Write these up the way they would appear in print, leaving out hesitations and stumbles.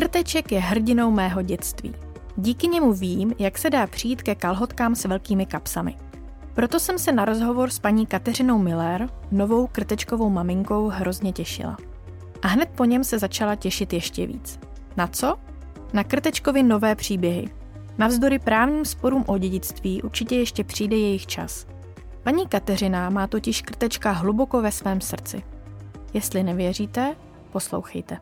Krteček je hrdinou mého dětství. Díky němu vím, jak se dá přijít ke kalhotkám s velkými kapsami. Proto jsem se na rozhovor s paní Kateřinou Miller, novou krtečkovou maminkou, hrozně těšila. A hned po něm se začala těšit ještě víc. Na co? Na Krtečkovi nové příběhy. Navzdory právním sporům o dědictví určitě ještě přijde jejich čas. Paní Kateřina má totiž Krtečka hluboko ve svém srdci. Jestli nevěříte, poslouchejte.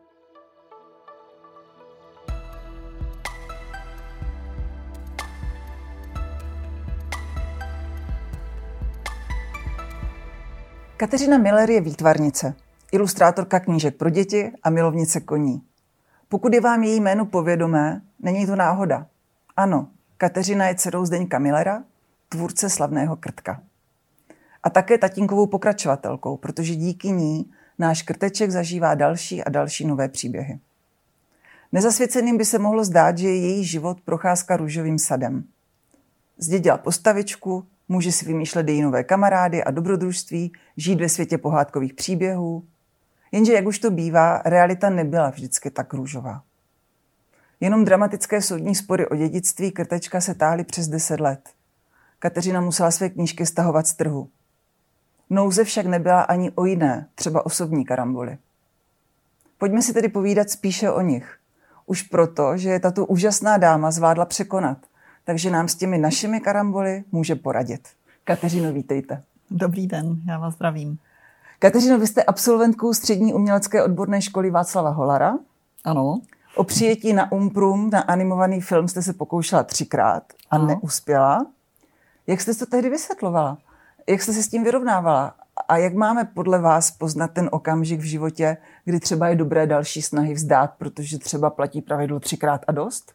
Kateřina Miller je výtvarnice, ilustrátorka knížek pro děti a milovnice koní. Pokud je vám její jméno povědomé, není to náhoda. Ano, Kateřina je dcerou Zdeňka Millera, tvůrce slavného Krtka. A také tatínkovou pokračovatelkou, protože díky ní náš Krteček zažívá další a další nové příběhy. Nezasvěceným by se mohlo zdát, že je její život procházka růžovým sadem. Zdědila postavičku, může si vymýšlet její nové kamarády a dobrodružství, žít ve světě pohádkových příběhů. Jenže, jak už to bývá, realita nebyla vždycky tak růžová. Jenom dramatické soudní spory o dědictví Krtečka se táhly přes 10 let. Kateřina musela své knížky stahovat z trhu. Nouze však nebyla ani o jiné, třeba osobní karamboly. Pojďme si tedy povídat spíše o nich. Už proto, že je tato úžasná dáma zvládla překonat, takže nám s těmi našimi karamboly může poradit. Kateřino, vítejte. Dobrý den, já vás zdravím. Kateřino, vy jste absolventkou Střední umělecké odborné školy Václava Hollara. Ano. O přijetí na Umprum, na animovaný film, jste se pokoušela 3krát a neuspěla. Jak jste to tehdy vysvětlovala? Jak jste se s tím vyrovnávala? A jak máme podle vás poznat ten okamžik v životě, kdy třeba je dobré další snahy vzdát, protože třeba platí pravidlo 3krát a dost?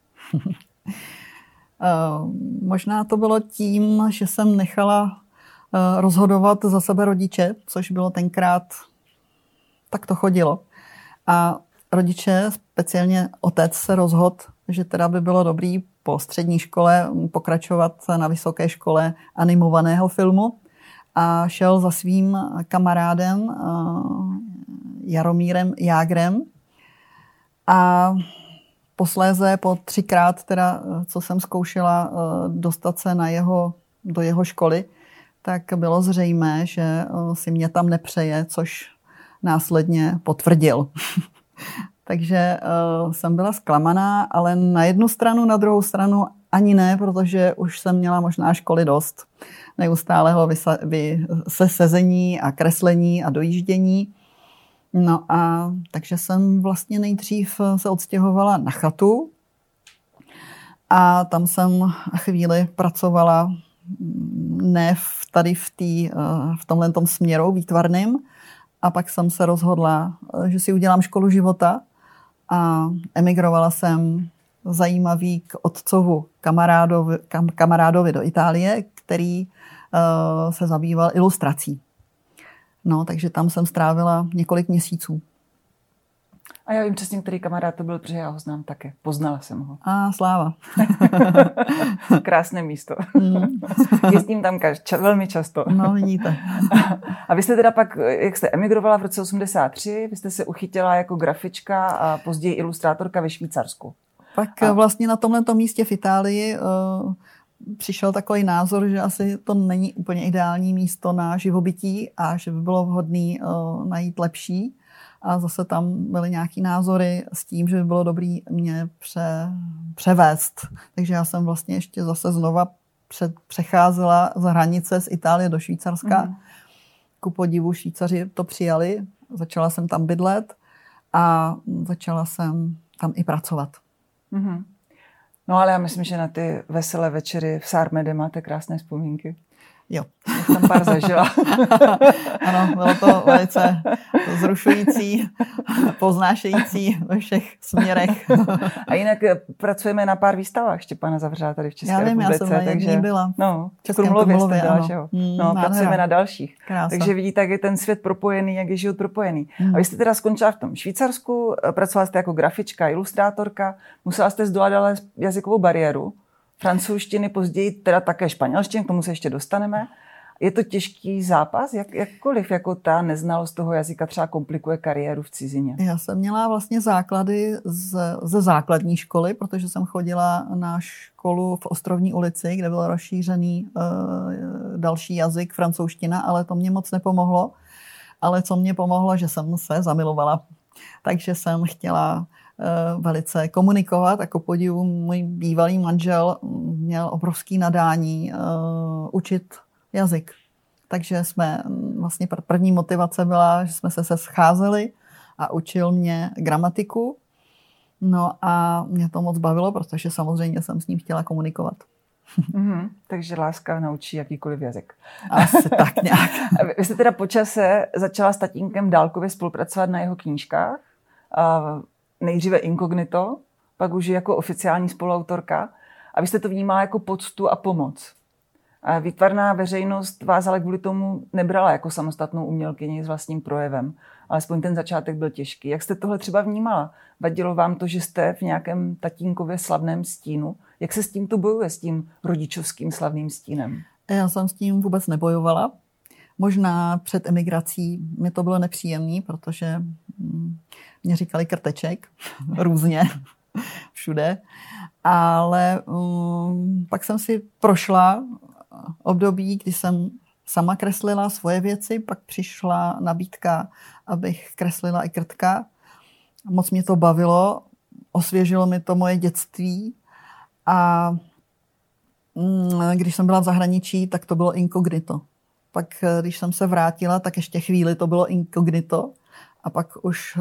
Možná to bylo tím, že jsem nechala rozhodovat za sebe rodiče, což bylo tenkrát, tak to chodilo. A rodiče, speciálně otec, se rozhodl, že teda by bylo dobrý po střední škole pokračovat na vysoké škole animovaného filmu a šel za svým kamarádem Jaromírem Jágrem a posléze po 3krát, teda, co jsem zkoušela dostat se do jeho školy, tak bylo zřejmé, že si mě tam nepřeje, což následně potvrdil. Takže jsem byla zklamaná, ale na jednu stranu, na druhou stranu ani ne, protože už jsem měla možná školy dost. Neustálého sezení a kreslení a dojíždění. No a takže jsem vlastně nejdřív se odstěhovala na chatu a tam jsem chvíli pracovala ne v tomhletom směru výtvarným a pak jsem se rozhodla, že si udělám školu života a emigrovala jsem zajímavý k otcovu kamarádovi do Itálie, který se zabýval ilustrací. No, takže tam jsem strávila několik měsíců. A já vím přesně, který kamarád to byl, protože já ho znám také. Poznala jsem ho. A sláva. Krásné místo. Jezdím tam velmi často. No, vidíte. A vy jste teda pak, jak jste emigrovala v roce 1983, vy jste se uchytila jako grafička a později ilustrátorka ve Švýcarsku. Pak vlastně na tomhletom místě v Itálii přišel takový názor, že asi to není úplně ideální místo na živobytí a že by bylo vhodné najít lepší. A zase tam byly nějaký názory s tím, že by bylo dobré mě převést. Takže já jsem vlastně ještě zase znova přecházela z hranice z Itálie do Švýcarska. Ku podivu Švýcaři to přijali. Začala jsem tam bydlet a začala jsem tam i pracovat. No ale já myslím, že na ty veselé večery v Sármede máte krásné vzpomínky. Jo. Jsem tam pár zažila. Ano, bylo to velice vzrušující, poznášející ve všech směrech. A jinak pracujeme na pár výstavách Štěpána Zavřela tady v České republice. Já jsem na jedný byla. No, v Krumlově jste byla, že jo? No, pracujeme na dalších. Krása. Takže vidíte, jak je ten svět propojený, jak je život propojený. A vy jste teda skončila v tom Švýcarsku, pracovala jste jako grafička, ilustrátorka, musela jste zdolat ale jazykovou bariéru. Francouzštiny, později teda také španělštiny, k tomu se ještě dostaneme. Je to těžký zápas? Jakkoliv jako ta neznalost toho jazyka třeba komplikuje kariéru v cizině? Já jsem měla vlastně základy ze základní školy, protože jsem chodila na školu v Ostrovní ulici, kde byl rozšířený další jazyk, francouzština, ale to mě moc nepomohlo. Ale co mě pomohlo, že jsem se zamilovala. Takže jsem chtěla velice komunikovat. Jako podivu můj bývalý manžel měl obrovský nadání učit jazyk. Takže jsme vlastně první motivace byla, že jsme se scházeli a učil mě gramatiku. No a mě to moc bavilo, protože samozřejmě jsem s ním chtěla komunikovat. Takže láska naučí jakýkoliv jazyk. Asi tak nějak. Vy jste teda po čase začala s tatínkem dálkově spolupracovat na jeho knížkách. Nejdříve inkognito, pak už jako oficiální spoluautorka. A vy jste to vnímala jako poctu a pomoc. A výtvarná veřejnost vás ale kvůli tomu nebrala jako samostatnou umělkyni s vlastním projevem. Alespoň ten začátek byl těžký. Jak jste tohle třeba vnímala? Vadilo vám to, že jste v nějakém tatínkově slavném stínu? Jak se s tím tu bojuje, s tím rodičovským slavným stínem? Já jsem s tím vůbec nebojovala. Možná před emigrací mi to bylo nepříjemné, protože mě říkali krteček různě všude. Ale pak jsem si prošla období, kdy jsem sama kreslila svoje věci, pak přišla nabídka, abych kreslila i krtka. Moc mě to bavilo, osvěžilo mi to moje dětství a když jsem byla v zahraničí, tak to bylo inkognito. Pak, když jsem se vrátila, tak ještě chvíli to bylo inkognito a pak už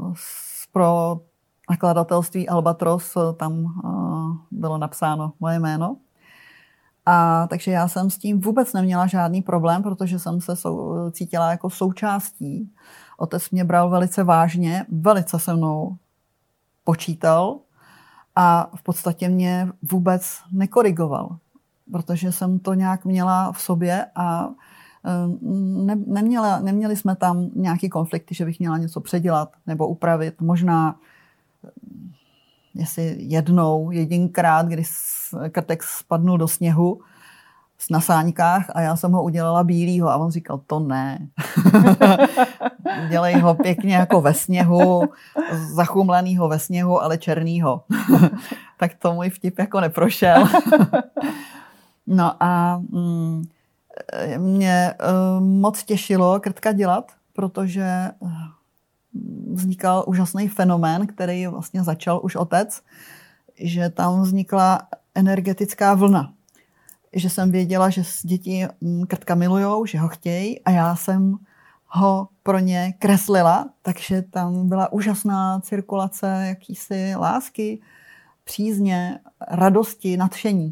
pro nakladatelství Albatros tam bylo napsáno moje jméno. A takže já jsem s tím vůbec neměla žádný problém, protože jsem se cítila jako součástí. Otec mě bral velice vážně, velice se mnou počítal a v podstatě mě vůbec nekorigoval, protože jsem to nějak měla v sobě a neměli jsme tam nějaký konflikty, že bych měla něco předělat nebo upravit. Možná jestli jedinkrát, kdy krtek spadnul do sněhu na sáňkách a já jsem ho udělala bílýho a on říkal, to ne. Dělej ho pěkně jako ve sněhu, zachumlanýho ve sněhu, ale černýho. Tak to můj vtip jako neprošel. No a mě moc těšilo krtka dělat, protože vznikal úžasný fenomén, který vlastně začal už otec, že tam vznikla energetická vlna. Že jsem věděla, že děti krtka milujou, že ho chtějí a já jsem ho pro ně kreslila, takže tam byla úžasná cirkulace jakýsi lásky, přízně, radosti, nadšení.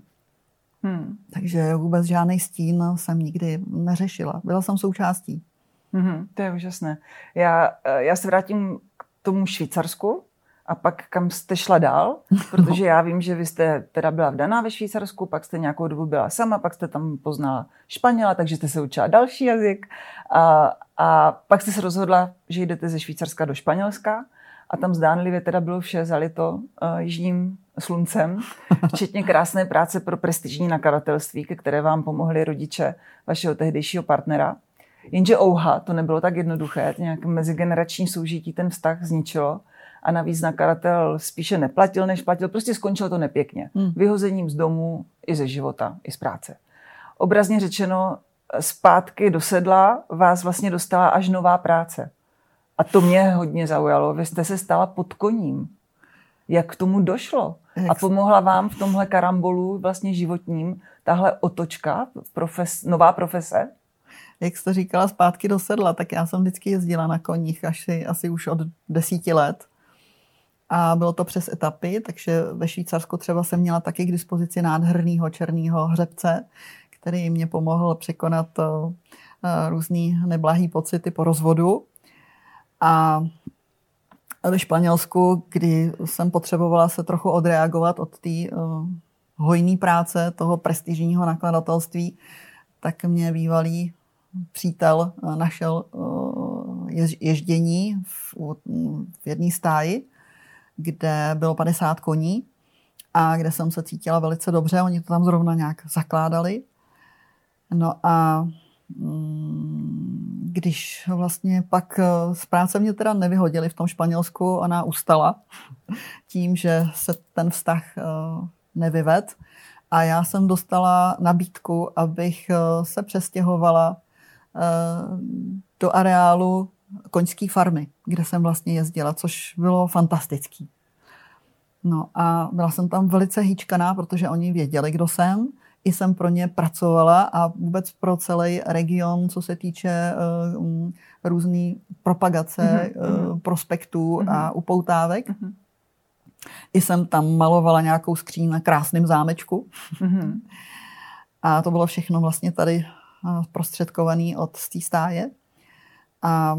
Takže vůbec žádný stín jsem nikdy neřešila. Byla jsem součástí. To je úžasné. Já se vrátím k tomu Švýcarsku a pak kam jste šla dál, protože já vím, že vy jste teda byla vdaná ve Švýcarsku, pak jste nějakou dobu byla sama, pak jste tam poznala Španěla, takže jste se učila další jazyk a pak jste se rozhodla, že jdete ze Švýcarska do Španělska a tam zdánlivě teda bylo vše zalito jižním sluncem, včetně krásné práce pro prestižní nakladatelství, ke které vám pomohli rodiče vašeho tehdejšího partnera. Jenže to nebylo tak jednoduché, nějaké mezigenerační soužití ten vztah zničilo a navíc nakladatel spíše neplatil, než platil, prostě skončilo to nepěkně. Vyhozením z domu i ze života, i z práce. Obrazně řečeno, zpátky do sedla vás vlastně dostala až nová práce. A to mě hodně zaujalo. Vy jste se stala pod koním. Jak k tomu došlo? A pomohla vám v tomhle karambolu vlastně životním tahle otočka, nová profese? Jak jste říkala, zpátky do sedla, tak já jsem vždycky jezdila na koních asi už od 10 let. A bylo to přes etapy, takže ve Švýcarsku třeba jsem měla taky k dispozici nádhernýho černýho hřebce, který mě pomohl překonat různý neblahý pocity po rozvodu. A ve Španělsku, kdy jsem potřebovala se trochu odreagovat od té hojné práce toho prestižního nakladatelství, tak mě bývalý přítel našel ježdění v jedné stáji, kde bylo 50 koní a kde jsem se cítila velice dobře. Oni to tam zrovna nějak zakládali. No a když vlastně pak z práce mě teda nevyhodili v tom Španělsku, ona ustala tím, že se ten vztah nevyvedl. A já jsem dostala nabídku, abych se přestěhovala do areálu koňské farmy, kde jsem vlastně jezdila, což bylo fantastický. No a byla jsem tam velice hýčkaná, protože oni věděli, kdo jsem. I jsem pro ně pracovala a vůbec pro celý region, co se týče různé propagace, prospektů a upoutávek. I jsem tam malovala nějakou skříň na krásném zámečku. A to bylo všechno vlastně tady zprostředkované od té stáje. A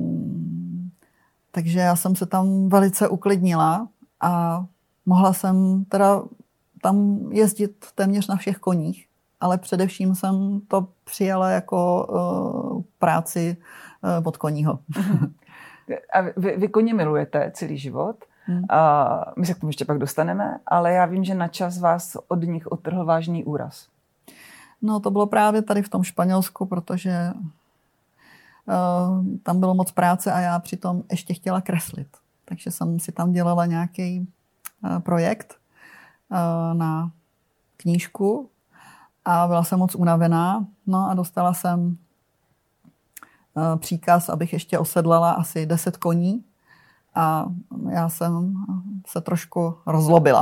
takže já jsem se tam velice uklidnila a mohla jsem teda tam jezdit téměř na všech koních, ale především jsem to přijala jako práci od koního. A vy koně milujete celý život. A my se k tomu ještě pak dostaneme, ale já vím, že na čas vás od nich odtrhl vážný úraz. No to bylo právě tady v tom Španělsku, protože tam bylo moc práce a já přitom ještě chtěla kreslit. Takže jsem si tam dělala nějaký projekt na knížku a byla jsem moc unavená. No a dostala jsem příkaz, abych ještě osedlala asi 10 koní a já jsem se trošku rozlobila.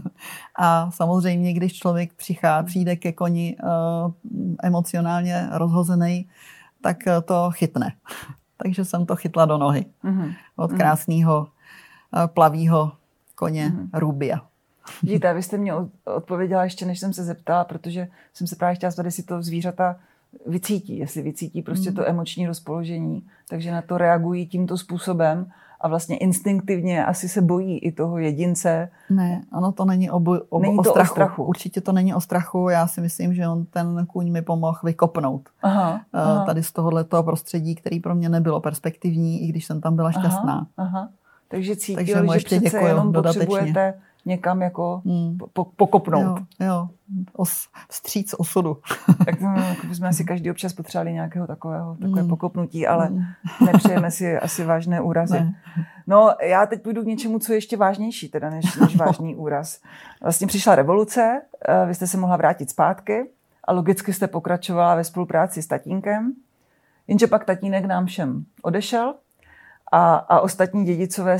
A samozřejmě, když člověk přijde ke koni emocionálně rozhozený, tak to chytne. Takže jsem to chytla do nohy. Od krásného plavýho koně Rubia. Vidíte, vy jste mě odpověděla ještě, než jsem se zeptala, protože jsem se právě chtěla zeptat, jestli to zvířata vycítí, jestli vycítí prostě to emoční rozpoložení, takže na to reagují tímto způsobem a vlastně instinktivně asi se bojí i toho jedince. Ne, ono to není o strachu. Určitě to není o strachu. Já si myslím, že ten kůň mi pomohl vykopnout. Aha. Tady z tohoto prostředí, který pro mě nebylo perspektivní, i když jsem tam byla šťastná. Aha. Takže cítil, že přece jenom potřebujete někam jako pokopnout. Jo. Vstříc osudu. Tak bychom asi každý občas potřebovali nějakého takové pokopnutí, ale nepřejeme si asi vážné úrazy. Ne. No, já teď půjdu k něčemu, co je ještě vážnější, teda než vážný úraz. Vlastně přišla revoluce, vy jste se mohla vrátit zpátky a logicky jste pokračovala ve spolupráci s tatínkem, jenže pak tatínek nám všem odešel a ostatní dědicové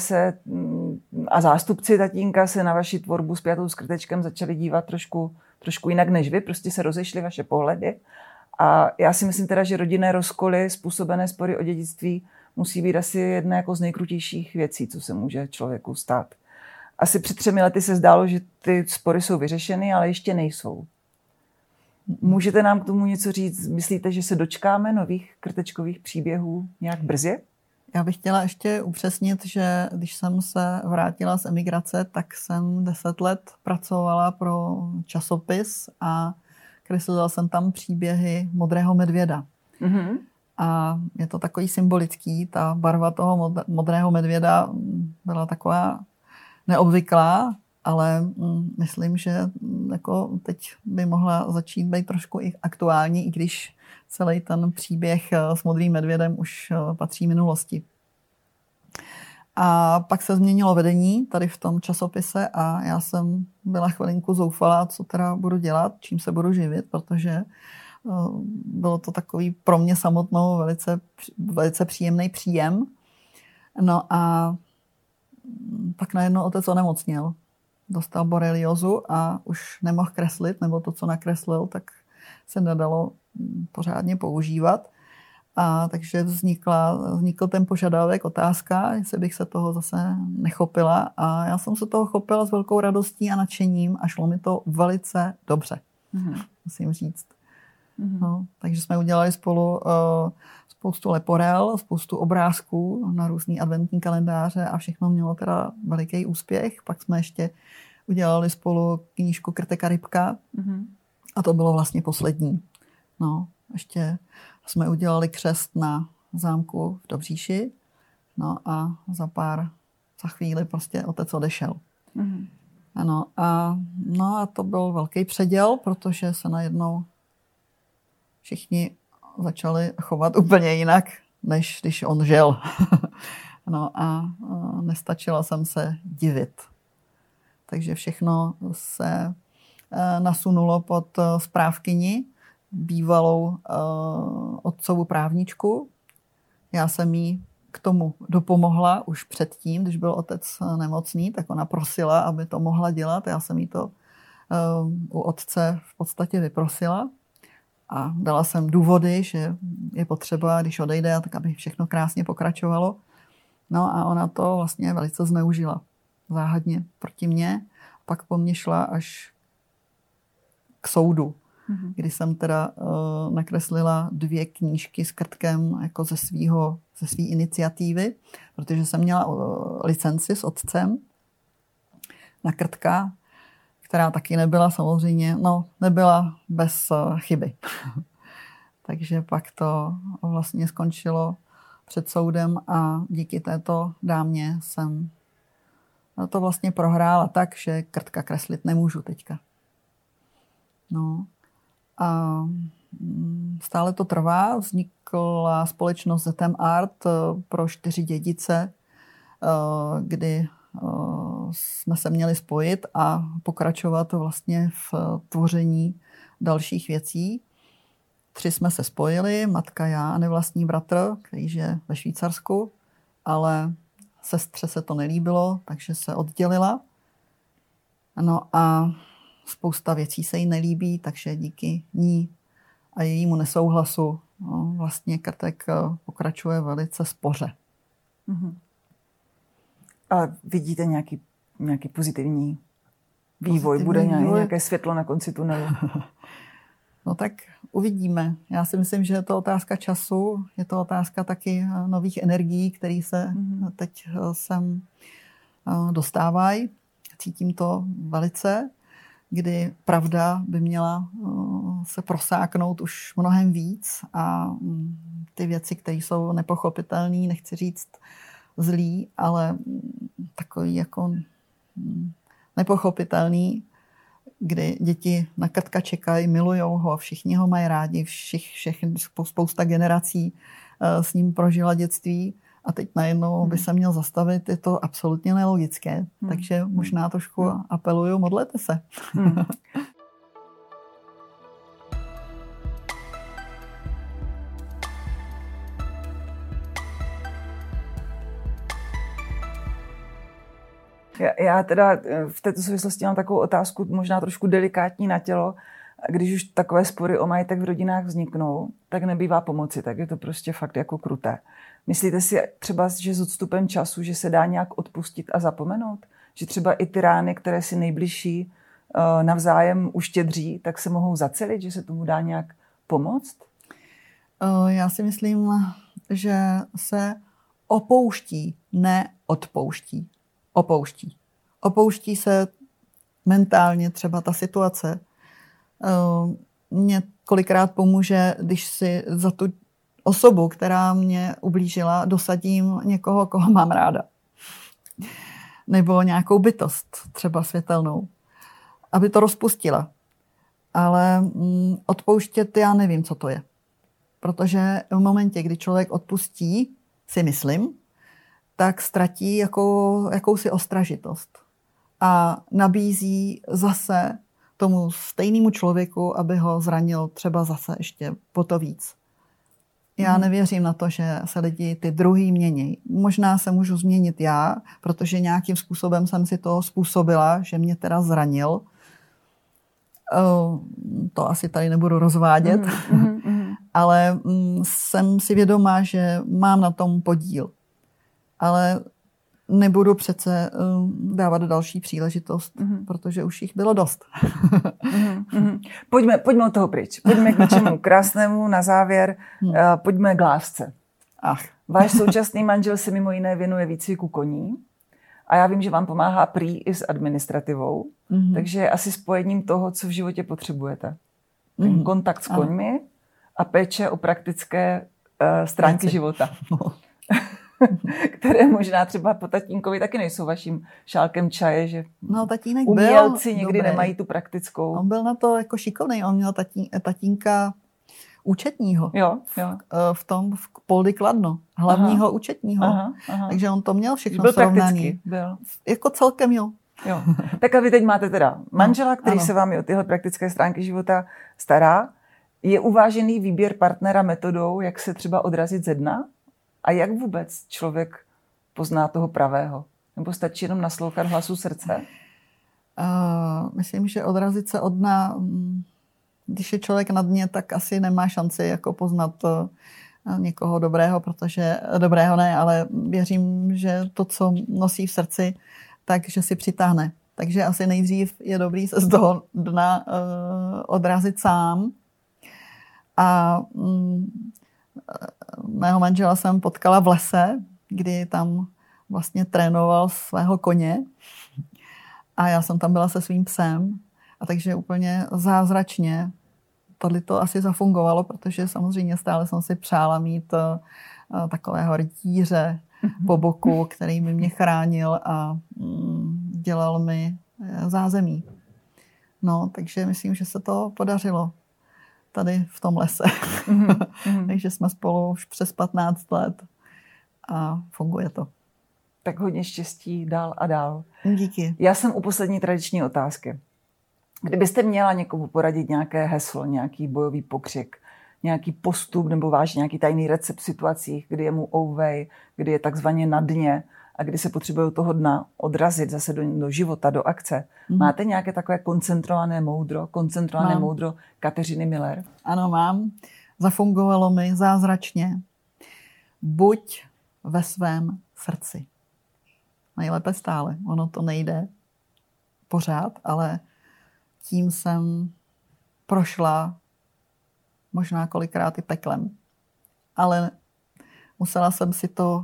a zástupci tatínka se na vaši tvorbu spjatou s Krtečkem začali dívat trošku jinak než vy, prostě se rozešly vaše pohledy. A já si myslím teda, že rodinné rozkoly, způsobené spory o dědictví musí být asi jedna jako z nejkrutějších věcí, co se může člověku stát. Asi před 3 lety se zdálo, že ty spory jsou vyřešeny, ale ještě nejsou. Můžete nám k tomu něco říct? Myslíte, že se dočkáme nových krtečkových příběhů nějak brzy? Já bych chtěla ještě upřesnit, že když jsem se vrátila z emigrace, tak jsem 10 let pracovala pro časopis a kreslila jsem tam příběhy modrého medvěda. A je to takový symbolický. Ta barva toho modrého medvěda byla taková neobvyklá, ale myslím, že jako teď by mohla začít být trošku i aktuální, i když celý ten příběh s modrým medvědem už patří minulosti. A pak se změnilo vedení tady v tom časopise a já jsem byla chvilinku zoufalá, co teda budu dělat, čím se budu živit, protože bylo to takový pro mě samotnou velice příjemný příjem. No a pak najednou otec onemocněl. Dostal boreliozu a už nemohl kreslit, nebo to, co nakreslil, tak se nedalo pořádně používat. A takže vznikl ten požadavek, otázka, jestli bych se toho zase nechopila. A já jsem se toho chopila s velkou radostí a nadšením a šlo mi to velice dobře, musím říct. No, takže jsme udělali spolu spoustu leporel, spoustu obrázků na různý adventní kalendáře a všechno mělo teda veliký úspěch. Pak jsme ještě udělali spolu knížku Krteka Rybka a to bylo vlastně poslední. No, ještě jsme udělali křest na zámku v Dobříši, no a za chvíli prostě otec odešel. Ano, a to byl velký předěl, protože se najednou všichni začali chovat úplně jinak, než když on žil. No a nestačila jsem se divit. Takže všechno se nasunulo pod správkyni, bývalou otcovu právničku. Já jsem jí k tomu dopomohla už předtím, když byl otec nemocný, tak ona prosila, aby to mohla dělat. Já jsem jí to u otce v podstatě vyprosila a dala jsem důvody, že je potřeba, když odejde, tak aby všechno krásně pokračovalo. No a ona to vlastně velice zneužila. Záhadně proti mně. Pak po mně šla až k soudu, kdy jsem teda nakreslila 2 knížky s krtkem jako ze své iniciativy, protože jsem měla licenci s otcem na krtka, která taky nebyla samozřejmě, nebyla bez chyby. Takže pak to vlastně skončilo před soudem a díky této dámě jsem to vlastně prohrála tak, že krtka kreslit nemůžu teďka. No a stále to trvá. Vznikla společnost ZM Art pro 4 dědice, kdy jsme se měli spojit a pokračovat vlastně v tvoření dalších věcí. 3 jsme se spojili, matka, já a nevlastní bratr, který je ve Švýcarsku, ale sestře se to nelíbilo, takže se oddělila. No a spousta věcí se jí nelíbí, takže díky ní a jejímu nesouhlasu vlastně krtek pokračuje velice spoře. Ale vidíte nějaký pozitivní vývoj? Bude nějaké světlo na konci tunelu? No tak uvidíme. Já si myslím, že je to otázka času, je to otázka taky nových energií, které se teď sem dostávají. Cítím to velice, kdy pravda by měla se prosáknout už mnohem víc a ty věci, které jsou nepochopitelné, nechci říct zlý, ale takový jako nepochopitelný, kdy děti na krtka čekají, milujou ho, všichni ho mají rádi, spousta generací s ním prožila dětství a teď najednou by se měl zastavit, je to absolutně nelogické. Takže možná trošku apeluju, modlete se. Já teda v této souvislosti mám takovou otázku, možná trošku delikátní na tělo. Když už takové spory o majetek v rodinách vzniknou, tak nebývá pomoci, tak je to prostě fakt jako kruté. Myslíte si třeba, že s odstupem času, že se dá nějak odpustit a zapomenout? Že třeba i ty rány, které si nejbližší navzájem uštědří, tak se mohou zacelit, že se tomu dá nějak pomoct? Já si myslím, že se opouští, ne odpouští. Opouští se mentálně třeba ta situace. Mně kolikrát pomůže, když si za tu osobu, která mě ublížila, dosadím někoho, koho mám ráda. Nebo nějakou bytost, třeba světelnou, aby to rozpustila. Ale odpouštět, já nevím, co to je. Protože v momentě, kdy člověk odpustí, si myslím, tak ztratí jakousi ostražitost. A nabízí zase tomu stejnému člověku, aby ho zranil třeba zase ještě po to víc. Já nevěřím na to, že se lidi ty druhý mění. Možná se můžu změnit já, protože nějakým způsobem jsem si to způsobila, že mě teda zranil. To asi tady nebudu rozvádět, ale jsem si vědomá, že mám na tom podíl. Ale nebudu přece dávat další příležitost, protože už jich bylo dost. Pojďme od toho pryč. Pojďme k něčemu krásnému na závěr. Pojďme k lásce. Váš současný manžel se mimo jiné věnuje výcviku koní a já vím, že vám pomáhá prý i s administrativou, takže je asi spojením toho, co v životě potřebujete. Ten kontakt s koňmi a péče o praktické stránky života. Které možná třeba po tatínkovi taky nejsou vaším šálkem čaje, že tatínek umělci někdy nemají tu praktickou. On byl na to jako šikovný. On měl tatínka účetního. Jo. V Poldy Kladno. Hlavního účetního. Aha. Takže on to měl všechno byl srovnaný. Byl. Jako celkem jo. Tak a vy teď máte teda manžela, který se vám i o tyhle praktické stránky života stará. Je uvážený výběr partnera metodou, jak se třeba odrazit ze dna? A jak vůbec člověk pozná toho pravého? Nebo stačí jenom naslouchat hlasu srdce? Myslím, že odrazit se od dna, když je člověk na dně, tak asi nemá šanci jako poznat někoho dobrého, protože dobrého ne, ale věřím, že to, co nosí v srdci, takže si přitáhne. Takže asi nejdřív je dobrý se z toho dna odrazit sám. A mého manžela jsem potkala v lese, kdy tam vlastně trénoval svého koně a já jsem tam byla se svým psem a takže úplně zázračně tohle to asi zafungovalo, protože samozřejmě stále jsem si přála mít takového rytíře po boku, který by mě chránil a dělal mi zázemí. No, takže myslím, že se to podařilo tady v tom lese. Takže jsme spolu už přes 15 let a funguje to. Tak hodně štěstí dál a dál. Díky. Já jsem u poslední tradiční otázky. Kdybyste měla někomu poradit nějaké heslo, nějaký bojový pokřik, nějaký postup nebo váš nějaký tajný recept v situacích, kdy je mu ouvej, kdy je takzvaně na dně a kdy se potřebuje toho dna odrazit zase do života, do akce. Máte nějaké takové koncentrované moudro Kateřiny Miller? Ano, mám. Zafungovalo mi zázračně. Buď ve svém srdci. Nejlépe stále. Ono to nejde pořád, ale tím jsem prošla možná kolikrát i peklem. Ale musela jsem si to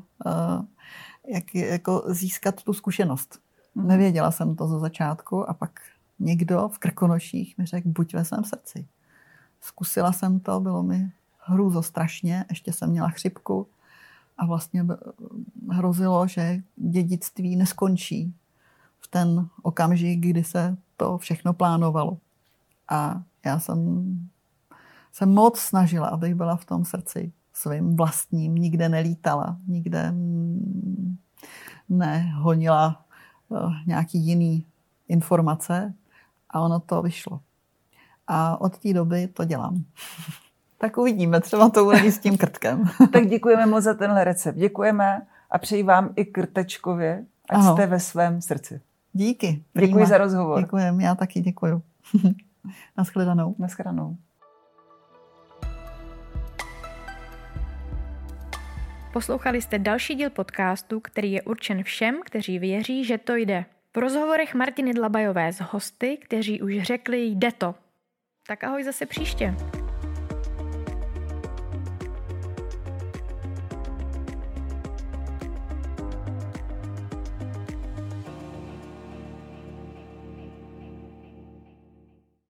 jako získat tu zkušenost. Nevěděla jsem to ze začátku a pak někdo v Krkonoších mi řekl, buď ve svém srdci. Zkusila jsem to, bylo mi hrůzostrašně, ještě jsem měla chřipku a vlastně hrozilo, že dědictví neskončí v ten okamžik, kdy se to všechno plánovalo. A já jsem se moc snažila, abych byla v tom srdci svým vlastním, nikde nelítala, nikde nehonila nějaký jiný informace a ono to vyšlo. A od té doby to dělám. Tak uvidíme, třeba to bude s tím krtkem. Tak děkujeme moc za tenhle recept. Děkujeme a přeji vám i krtečkově, ať jste ve svém srdci. Díky. Děkuji za rozhovor. Děkujem, já taky děkuju. Naschledanou. Naschledanou. Poslouchali jste další díl podcastu, který je určen všem, kteří věří, že to jde. V rozhovorech Martiny Dlabajové s hosty, kteří už řekli jde to. Tak ahoj zase příště.